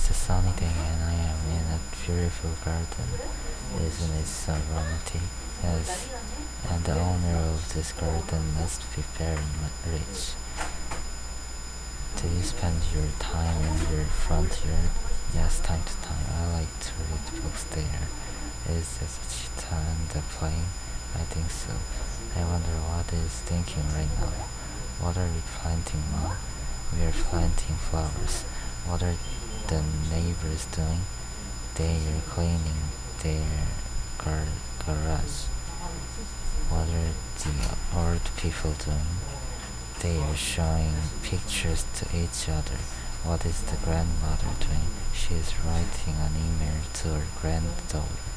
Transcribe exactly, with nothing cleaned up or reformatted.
It's a sunny day and I am in a beautiful garden. Isn't it so romantic? Yes, and the owner of this garden must be very mu- rich. Do you spend your time in your front yard? Yes, time to time. I like to read books there. Is this a cheetah and a plane? I think so. I wonder what it's thinking right now. What are we planting, Mom? We are planting flowers. What are the neighbors doing? They are cleaning their gar- garage. What are the old people doing? They are showing pictures to each other. What is the grandmother doing? She is writing an email to her granddaughter.